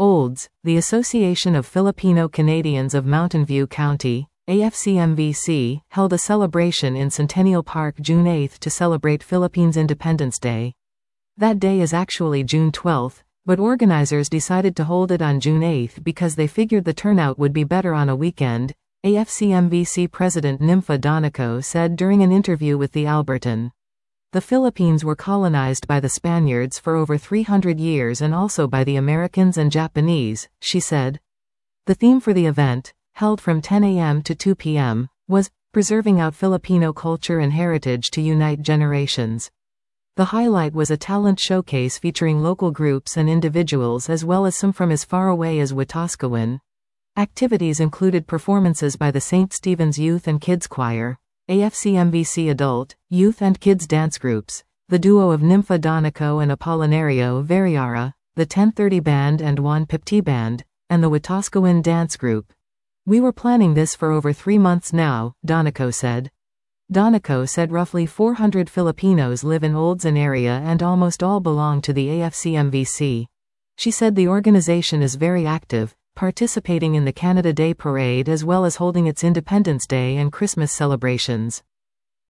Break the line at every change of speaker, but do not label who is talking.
Olds, the Association of Filipino Canadians of Mountain View County, AFCMVC, held a celebration in Centennial Park June 8 to celebrate Philippines Independence Day. That day is actually June 12, but organizers decided to hold it on June 8 because they figured the turnout would be better on a weekend, AFCMVC President Nympha Donico said during an interview with the Albertan. The Philippines were colonized by the Spaniards for over 300 years and also by the Americans and Japanese, she said. The theme for the event, held from 10 a.m. to 2 p.m., was Preserving Out Filipino Culture and Heritage to Unite Generations. The highlight was a talent showcase featuring local groups and individuals as well as some from as far away as Wetaskiwin. Activities included performances by the St. Stephen's Youth and Kids Choir, AFCMVC Adult, Youth and Kids Dance Groups, the duo of Nympha Donico and Apolinario Vergara, the 1030 Band and Juan Pipti Band, and the Wetaskiwin Dance Group. We were planning this for over 3 months now, Donico said. Donico said roughly 400 Filipinos live in Olds area and almost all belong to the AFCMVC. She said the organization is very active, participating in the Canada Day Parade as well as holding its Independence Day and Christmas celebrations.